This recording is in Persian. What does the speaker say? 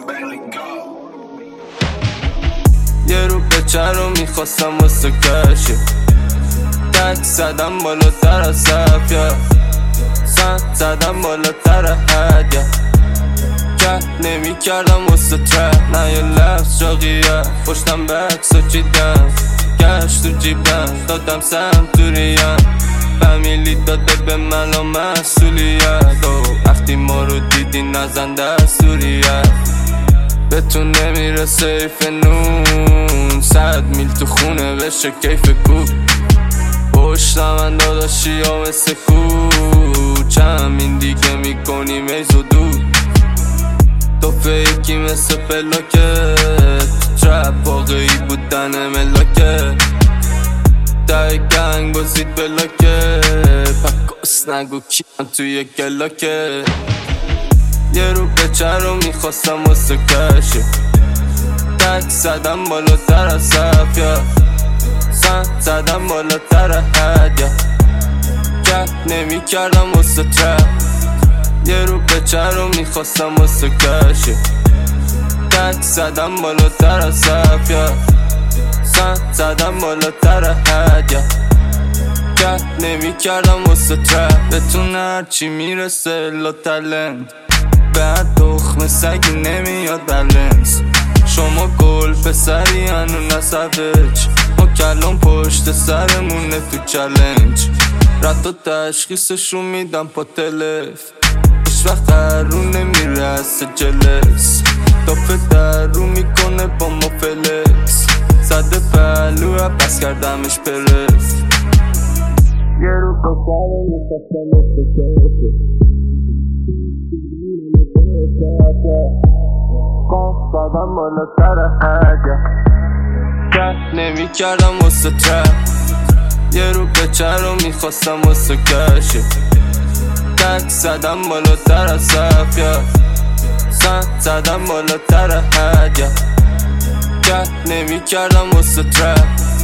یه رو بچه رو میخواستم واسه کشی تک زدم بالاتر از صف سن زدم بالاتر حد که نمی کردم واسه ترک نه یه لفظ جاقیه پشتم به عکس و چیدم گشت تو جیبم دادم سم تو ریم فامیلی داده به من و مسئولیت و وقتی ما رو دیدی نزن دستوریت به تو نمیرسه ایف نون 100 میل تو خونه بشه کیف کوب پشت من داداشی ها مثل کوچم این دیگه میکنی میز و دود تو فیکی مثل پلاکت ترپ واقعی بودن ملاکت تای گنگ بازید بلاکت پکاس نگو کیم توی گلاکت یه رو بچه رو میخواستم واسه کشی تک زدم بالاتر از صف سن زدم بالاتر حد که نمی کردم واسه ترپ یه رو بچه رو میخواستم واسه کشی تک زدم بالاتر از صف سن زدم بالاتر حد که نمی کردم واسه ترپ بتون هرچی میرسه الا تلنت بعد دخم سگی نمیاد بلنس شما گل پسری هنو نسبج ما کلام پشت سرمونه تو چلنج رد و تشخیصش رو میدم پا تلف هیچ وقت هر رو نمیرسه جلس تافه در رو میکنه با ما فلکس زده پلو بس کردمش پرس یه رو پسر میخواستم بسته زدم بالاتر حد که نمی کردم واسه ترپ یه رو بچه رو میخواستم واسه کشی تک زدم بالاتر از صف سن زدم بالاتر حد که نمی کردم واسه ترپ